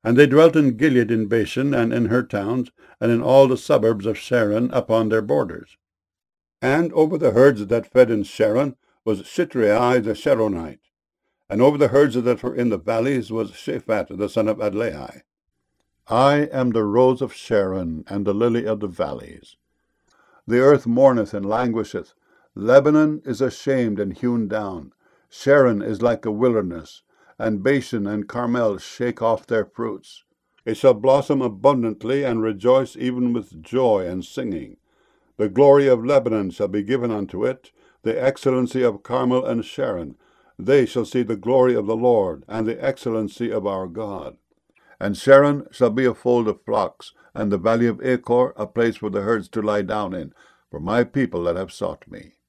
And they dwelt in Gilead in Bashan, and in her towns, and in all the suburbs of Sharon upon their borders. And over the herds that fed in Sharon was Shitrai the Sharonite. And over the herds that were in the valleys was Shaphat the son of Adlai. I am the rose of Sharon, and the lily of the valleys. The earth mourneth and languisheth. Lebanon is ashamed and hewn down. Sharon is like a wilderness, and Bashan and Carmel shake off their fruits. It shall blossom abundantly, and rejoice even with joy and singing. The glory of Lebanon shall be given unto it, the excellency of Carmel and Sharon. They shall see the glory of the Lord, and the excellency of our God. And Sharon shall be a fold of flocks, and the valley of Achor a place for the herds to lie down in, for my people that have sought me.